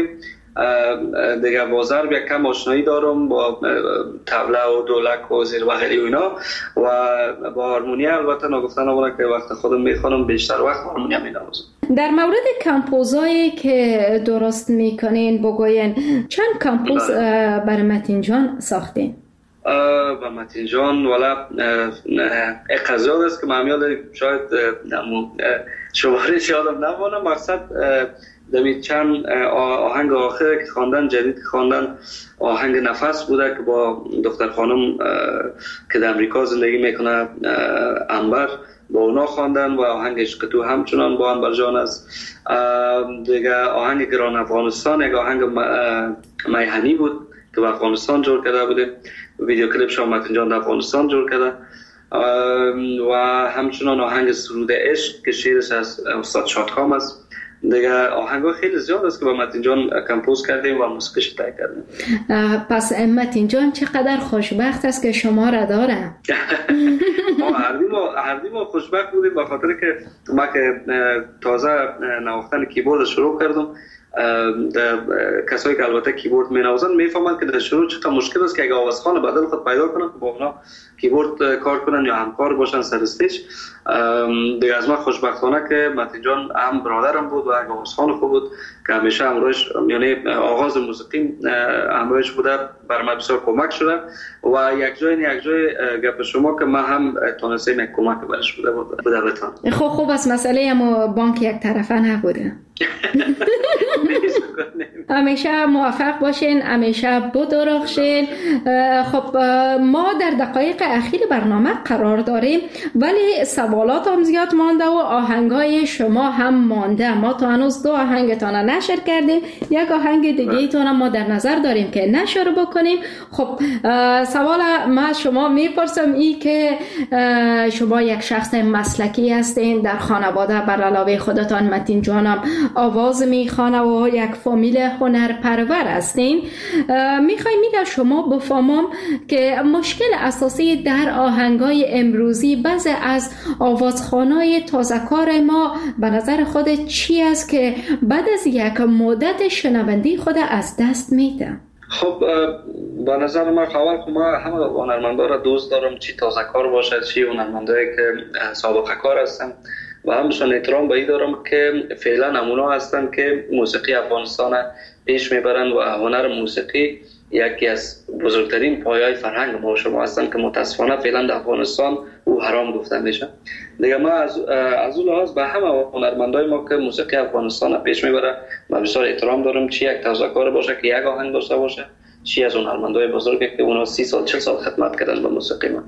دیگه با ضرب یک کم آشنایی دارم با طبله و دولک و زیر بغلی و اینا و با هارمونی البته نگفتن نمونه که وقت خودم میخوانم بیشتر وقت هارمونی مینوازم. در مورد کمپوزایی که درست میکنین بگوین چند کمپوز برای متین جان ساختین؟ با متین جان والا اقضیاد است که من یاد شاید شمارش یادم نمونه. مقصد دمید چند آهنگ آخر که خواندن جدید خواندن آهنگ نفس بوده که با دختر خانم که در امریکا زندگی میکنه انبر با اونا خواندن و آهنگ عشق تو همچنان با انبر جان است. دیگه آهنگ گران افغانستان یک آهنگ میهنی بود که با افغانستان جور کرده بوده. ویدیو کلیپ شما متین جان در افغانستان جور کرده و همچنان آهنگ سرود عشق که شعرش از استاد شادخام است. دیگه آهنگ‌ها خیلی زیاد است که با متین جان کمپوز کردیم و موسیقیش تهیه کردیم. پس متین جان چقدر خوشبخت است که شما را داره. هر ما خوشبخت بودیم به خاطر که ما که تازه نواختن کیبورد شروع کردم. کسایی که البته کیبورد می‌نوازن میفهمن که در شروع چقدر مشکل است که اگه آوازخوان بدل خود پیدا کنن که با اونا کیبورد کار کنن یا همکار باشن سر استیج. دیگه از من خوشبختانه که متین جان هم برادرم بود و آوازخوان خوب بود که همیشه همراهش، یعنی آغاز موسیقی همراهش بوده، برای من بسیار کمک شده و یک جای گپ شما که من هم تونستم یک کمک برش بوده بتان. خوب است مسئله اما بانک یک طرفه نبوده. همیشه موفق باشین، همیشه بدرخشین. خب ما در دقایق اخیر برنامه قرار داریم ولی سوالات هم زیاد مانده و آهنگای شما هم مانده. ما تا هنوز 2 آهنگتان نشر کردیم، یک آهنگ دیگه ایتان ما در نظر داریم که نشر بکنیم. خب سوال ما شما میپرسم ای که شما یک شخص مسلکی هستین در خانواده، بر علاوه خودتان متین جانم آواز میخوانه و یک فامیل هنرپرور هستین. میخوایم میگه شما بفهمم که مشکل اساسی در آهنگای امروزی بعضی از آوازخوانای تازه‌کار ما به نظر خود چی است که بعد از یک مدت شنوندی خود از دست میده؟ خب به نظر من ما همه هنرمندا را دوست دارم، چی تازه‌کار باشه چی هنرمندایی که سابقه کار هستن و همشون احترام به این دارم که فعلا نمونه هستن که موسیقی افغانستان پیش میبرن و هنر موسیقی یکی از بزرگترین پایه‌های فرهنگ ما شما هستن که متاسفانه فعلا در افغانستان او حرام گفته میشه. دیگه ما از اون لحاظ به همه هنرمندای ما که موسیقی افغانستان پیش میبره ما بسیار احترام دارم، چی یک تازه‌کار باشه که یک آهنگ داشته باشه، چی از هنرمندای بزرگی که اونا 30 سال 40 سال خدمت کردن به موسیقی ما.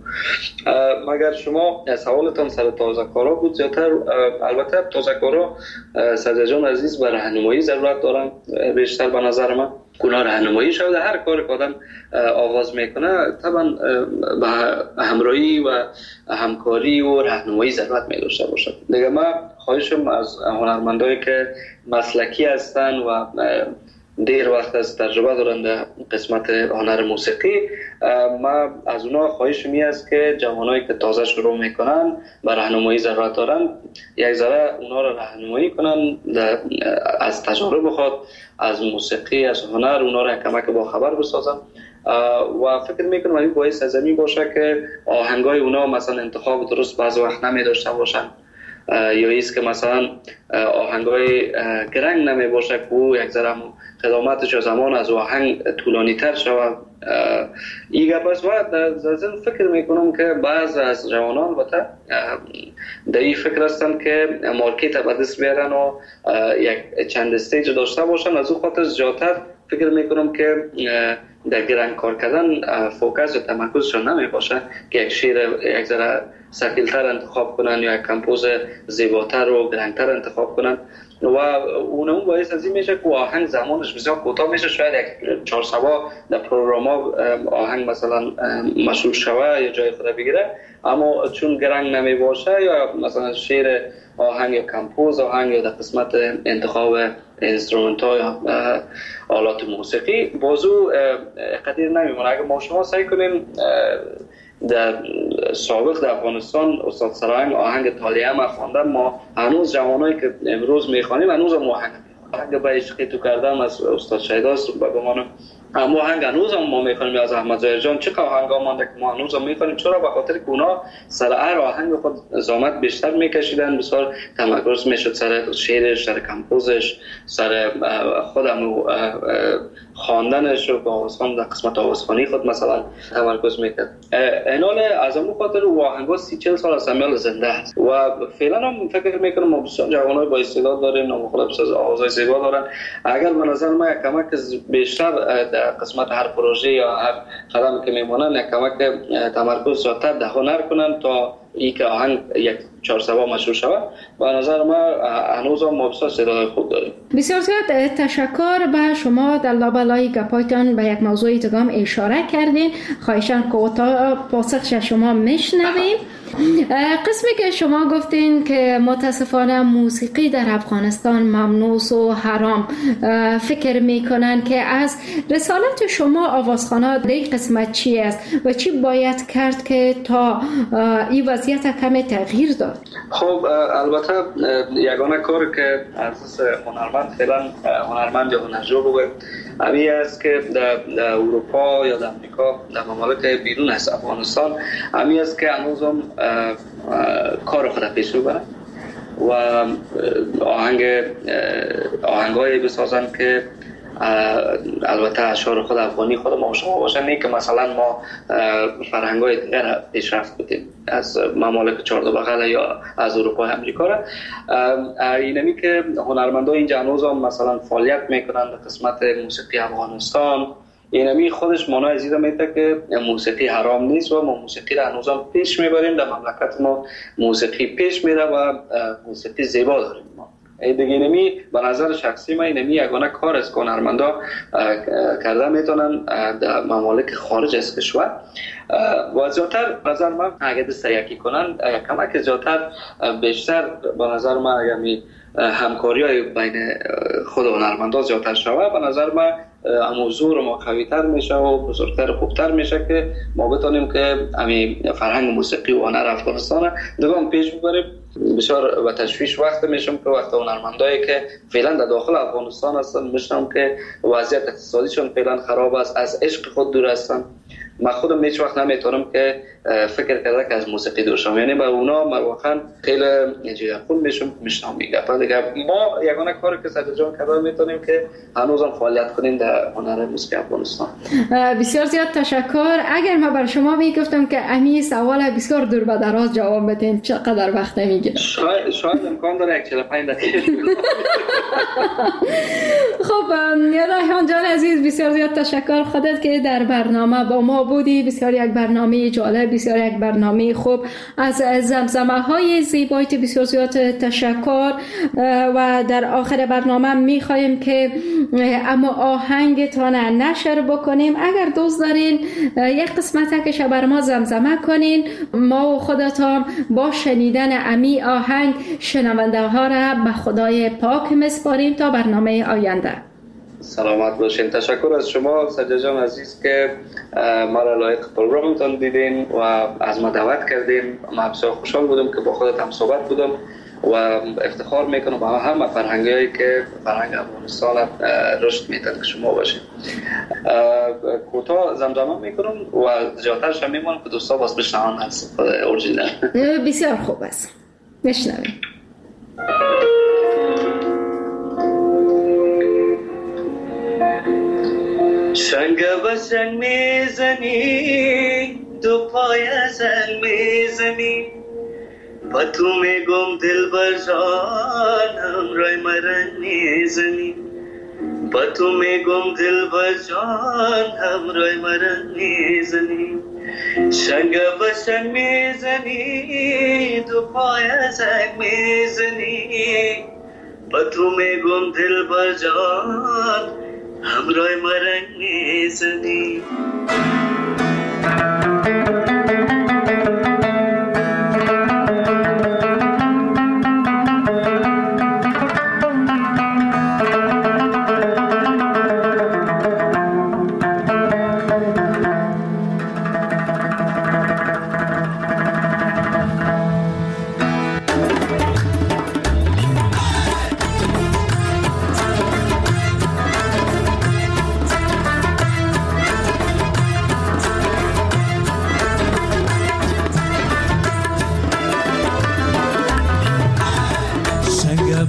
مگر شما سوالتان سر تازه‌کارا بود زیادتر، البته تازه‌کارا سرجا جان عزیز برای راهنمایی ضرورت دارن بیشتر به نظر من. اونا راهنمایی شده، هر کاری که آدم آغاز میکنه طبعا به همراهی و همکاری و راهنمایی ضرورت می‌داشته باشه. دیگه من خواهشم از هنرمندایی که مسلکی هستن و دیر وقت از تجربه دارن در قسمت هنر موسیقی، ما از اونا خواهش می است که جوانایی که تازه شروع میکنن به راهنمایی ضرورت دارن، یک ذره اونا را راهنمایی کنن، از تجربه خود از موسیقی از هنر اونا را کمک با خبر بسازن و فکر میکنم این باعث ازمی باشه که آهنگای اونا مثلا انتخاب درست بعض وقت نمی داشته باشن یا ایست که مثلا آهنگای گرنگ نمی باشه که او یک ذره خدماتش زمان از آهنگ طولانی تر شود. ایگه پس باید در ذهن فکر میکنم که بعض از جوانان البته در این فکر هستن که مارکت به دست بیارن و یک چند استیج داشته باشن، از او خاطر زیادتر فکر میکنم که در گرنگ کار کردن فوکس و تمرکزشون نمی باشه که یک شعر یک ذره ثقیل‌تر انتخاب کنن یا یک کمپوز زیباتر و گرنگتر انتخاب کنن و اون باعث از این میشه که آهنگ زمانش بسیار کوتاه میشه، شاید یک 4 سبا در پروگرام آهنگ مثلا مشروع شوه یا جای خود بگیره، اما چون گرنگ نمی باشه یا مثلا شعر آهنگ یا کمپوز آهنگ یا در قسمت انتخاب اینسترومنت ها یا آلات موسیقی بازو قدیر نمیمونه. اگر ما شما سعی کنیم در سابق در افغانستان استاد سرایان آهنگ طالیه ما خواندن، ما هنوز جوانایی که امروز میخوانیم هنوز هم آهنگ میخوانیم. آهنگ به عشق تو کردم از استاد شیداست به گمان ما آهنگ هنوز هم ما میخونیم از احمد ظاهر جان. چه آهنگا مانده که ما هنوز هم میخونیم؟ چرا؟ به خاطر که اونا سر هر آهنگ خود زحمت بیشتر میکشیدن، بسیار تمرکز میشد سر شعرش، سر کمپوزش، سر خودم خواندنش و با آوازخوان در قسمت آوازخوانی خود مثلا تمرکز میکرد. اینال از اون خاطر و آهنگا 30-40 سال از سمیال زنده است و فعلا هم فکر میکنم ما بسیار جوانای با استعداد داریم، نام خود بسیار آوازای زیبا دارن. اگر به نظر من کمک بیشتر در قسمت هر پروژه یا هر قدم که میمونن کمک تمرکز زیادتر در هنر کنن تا این که آهنگ یک 4 مشهور شود. به نظر من هنوز ما بسیار استعداد خوب داریم. بسیار زیاد تشکر به شما. در لابلای گپایتان به یک موضوع دیگه اشاره کردین، خواهشاً کوتاه پاسخش شما میشنویم. قسمی که شما گفتین که متاسفانه موسیقی در افغانستان ممنوع و حرام، فکر میکنن که از رسالت شما آوازخوانا در این قسمت چی است و چی باید کرد که تا این وضعیت کمی تغییر داد؟ خب البته یگانه کار که اساس هنرمند فعلا هنرمند یا هنرجو بگویم امی است که در اروپا یا در امریکا در ممالک بیرون از افغانستان امی است که هنوزم کار خود پیش ببرن و آهنگای بسازن که البته اشعار خود افغانی خود ما شما باشن، نه که مثلا ما فرهنگ‌های دیگر پیشرفت بدیم از ممالک چهارده بغل یا از اروپا و امریکا را. اینمی که هنرمندان اینجا هنوز هم مثلا فعالیت میکنن در قسمت موسیقی افغانستان، اینمی خودش مانع ازیده میده که موسیقی حرام نیست و ما موسیقی را هنوز هم پیش میبریم. در مملکت ما موسیقی پیش میره و موسیقی زیبا داریم ما. دیگه اینمی به نظر شخصی من اینمی یگانه کار است که هنرمندا کرده میتونن در ممالک خارج از کشور و زیادتر نظر من اگه دست یکی کنن کمک زیادتر بیشتر به نظر من اگر می همکاری های بین خود هنرمندا زیادتر شود به نظر من موضوع ما قوی‌تر میشه و بزرگتر و خوبتر میشه که ما بتونیم که همین فرهنگ موسیقی و هنر افغانستان دوام پیش ببریم. بسیار و تشویش وقت میشم که وقت هنرمندایی که فعلا در داخل افغانستان هستن میشنم که وضعیت اقتصادیشون فعلا خراب است، از عشق خود دور هستن. من خودم هیچ وقت نمیتونم که فکر کرده که از موسیقی دور شم، یعنی با اونا واقعا خیلی جیگرخون میشنم میگه دیگه. ما یگانه کاری که سجاد جان کرده میتونیم که هنوزم فعالیت کنیم در هنر موسیقی افغانستان. بسیار زیاد تشکر. اگر ما بر شما میگفتم که امی سوال بسیار دور به دراز جواب بدین چقدر وقت میگیره؟ شاید امکان داره 45 دقیقه. خب ریحان جان عزیز بسیار زیاد تشکر خودت که در برنامه با ما بودی. بسیار یک برنامه جالب، بسیار یک برنامه خوب. از زمزمه های زیبایت بسیار زیاد تشکر و در آخر برنامه میخوایم که اما آهنگتان نشر بکنیم. اگر دوست دارین یک قسمت که شبر ما زمزمه کنین، ما و خودتان با شنیدن امی آهنگ شنونده ها را به خدای پاک مسپاریم تا برنامه آینده. سلامت باشین. تشکر از شما سجاد جان عزیز که ما را لایق پروگرامتان دیدین و از ما دعوت کردین. ما بسیار خوشحال بودم که با خودت هم صحبت بودم و افتخار میکنم با همه فرهنگایی که فرهنگ افغانستان رشد میدن که شما باشین. کوتاه زمزمه میکنم و زیادترش هم میمونم که دوستا باز بشنوان از اورجینال. بسیار خوب است، بشنویم. شنگ به شنگ میزنی، دو پای زنگ میزنی، با تو میگم دل بر جان همراه مرنگ میزنی، با تو میگم دل بر جان همراه مرنگ میزنی. شنگ به شنگ میزنی، دو پای زنگ میزنی، با تو میگم دل بر جان همراه مرنگ میزنی.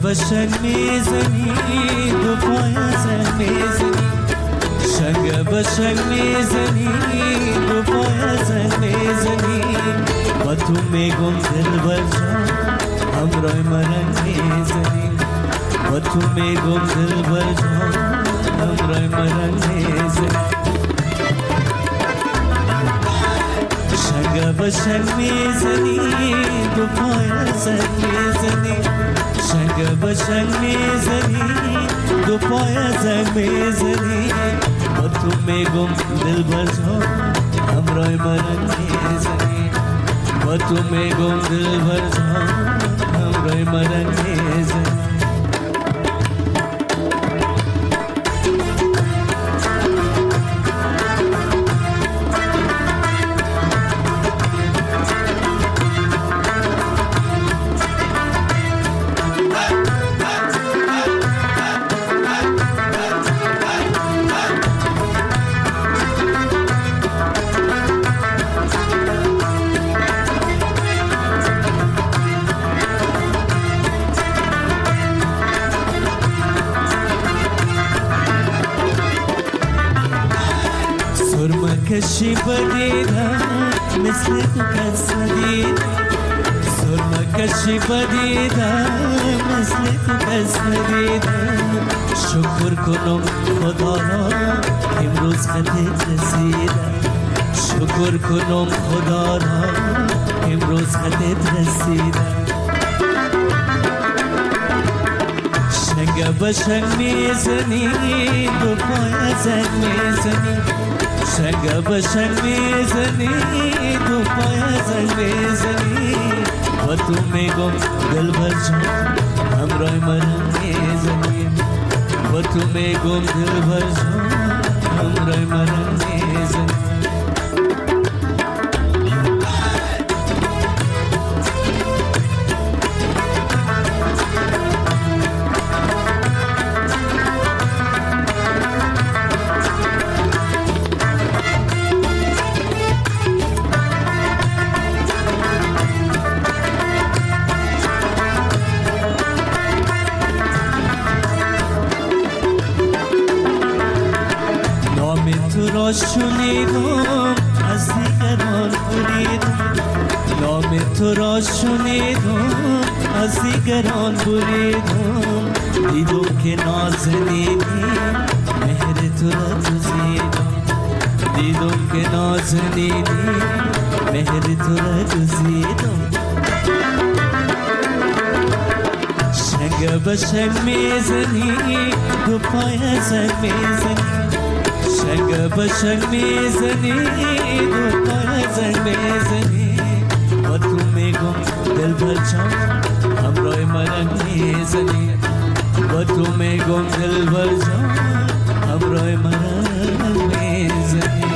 به شنگ میزنی دو پای زنگ میزنی شنگ به شنگ میزنی دو پای زنگ میزنی و تو میگم دل بر جان همراه مرنگ میزنی و تو میگم دل بر جان همراه مرنگ میزنی شنگ به شنگ میزنی دو پای زنگ میزنی شنگ به شنگ میزنی دو پای زنگ میزنی و تو میگم دل بر جان همراه مرنگ میزنی و تو میگم دل بر جان همراه مرنگ میزنی کشی بدیدم مثل تو کس ندیدم سرما کشی بدیدم مثل تو کس ندیدم شکر کنم خدا را امروز خطت رسیدم شکر کنم خدا را امروز خطت رسیدم شنگ به شنگ میزنی دو پای زنگ میزنی شنگ به شنگ میزنی دو پای زنگ میزنی و تو میگم دل بر جان همراه مرنگ میزنی و تو میگم دل بر جان همراه مرنگ میزنی شنیدم از دیگران بریدم نام تو را شنیدم از دیگران بریدم دیدم که نازنینی مهر تو را گزیدم دیدم که نازنینی مهر تو را گزیدم شنگ به شنگ میزنی دو پای زنگ میزنی شنگ به شنگ میزنی دو پای زنگ میزنی و تو میگم دل بر جان همراه مرنگ میزنی و تو میگم دل بر جان همراه مرنگ میزنی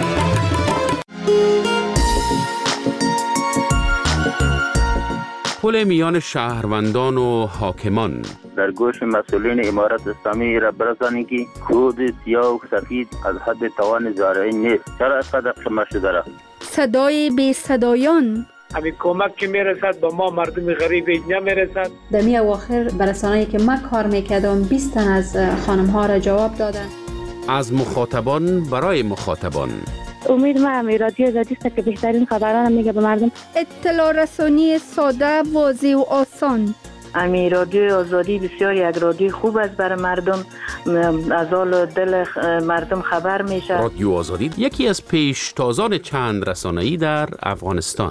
پل میان شهروندان و حاکمان در گوش مسئولین امارت اسلامی را برسانی که کود سیاه و سفید از حد توان زارعی نیست. چرا اینقدر شما شده را؟ صدای بی صدایان همین کمک که میرسد به ما مردم غریب نمیرسد. در می اواخر برسانه‌ای که من کار میکردم 20 تن از خانم ها را جواب دادن. از مخاطبان برای مخاطبان امید ما رادیو آزادی است که بهترین خبران میگه به مردم. اطلاع رسانی ساده، واضح و آسان. امی رادیو آزادی بسیار یک رادیو خوب است برای مردم، از حال دل مردم خبر میشه. رادیو آزادی یکی از پیشتازان چند رسانه‌ای در افغانستان.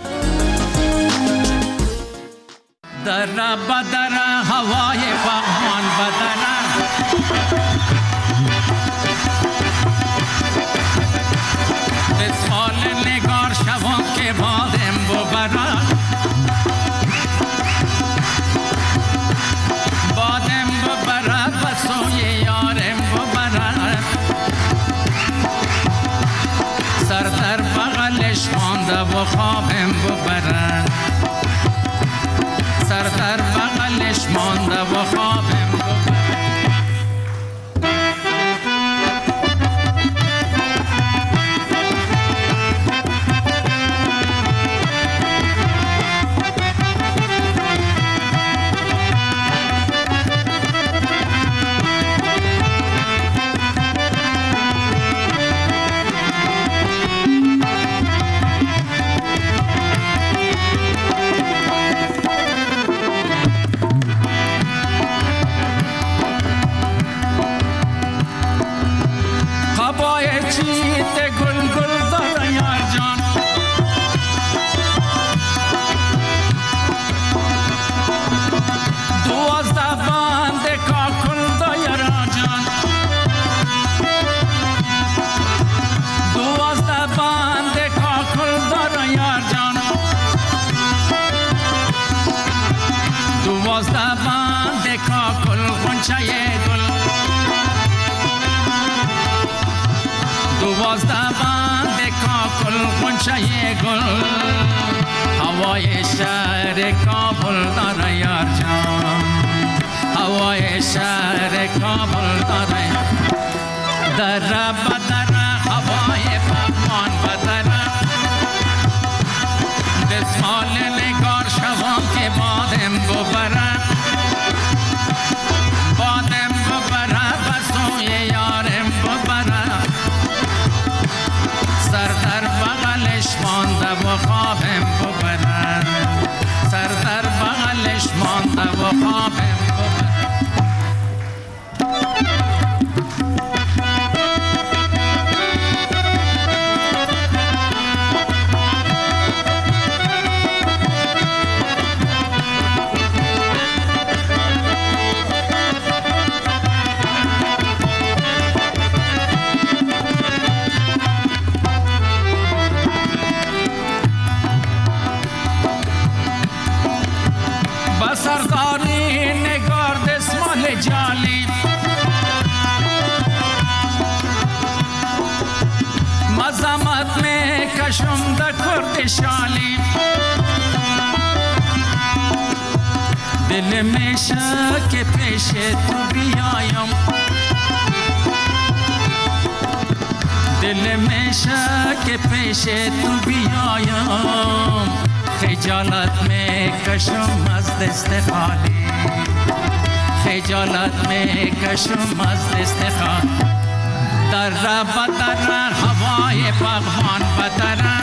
در بدر هوای فغان بدر اسفال نگار شوان که بادم ببرد بادم ببرد و سوی یارم ببرد سر در بغلش مانده و خوابم ببرد سر در بغلش مانده و خوابم ببرد. دوازده بند کاکل غنچه گل، دوازده بند کاکل غنچه گل، هوای شهر کابل داره یار جان، هوای شهر کابل داره، دره بدره هوای پاکمان بدره، دستمال نگار شوان که بادم ببره، بادم ببره بسوی یارم ببره، سر در بغلش مانده و خوابم ببره، سر در بغلش مانده و خوابم ببره. سرداری نگار دستمال جالی، مزامت میں کشم دا کرد شالی، دل میں شک پیش تو بیایم، دل میں شک پیش تو بیایم، خجالت میں کشم از دست خالی، خجالت میں کشم از دست خالی، دره بدره هوای پاکمان بدره،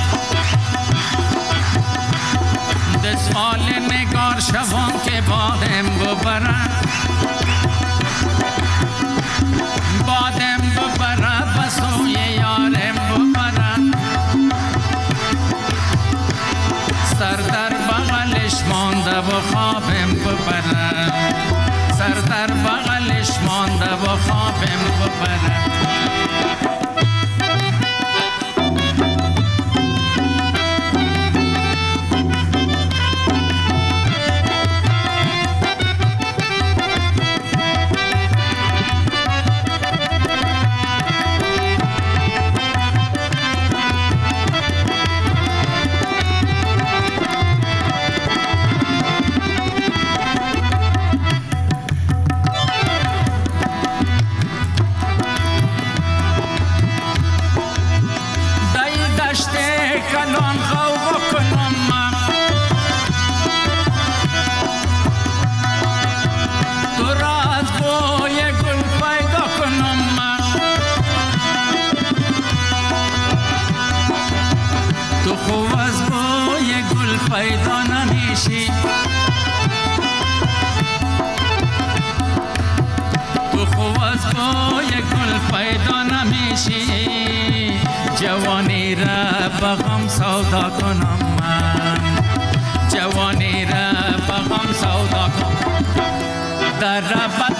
دستمال نگار شوان که بادم ببره، بادم ببره بسوی یارم ببره، سر در بغلش مانده و خوابم ببره، سر در بغلش مانده و خوابم ببره. کلان خواه کنم من، تو را از بوی گل پیدا کنم من، تو خوب از بوی گل پیدا نمیشی، تو خوب از بوی گل پیدا نمیشی، جوانی را بغم سودا کنم من، جوانی را بغم سودا کنم، در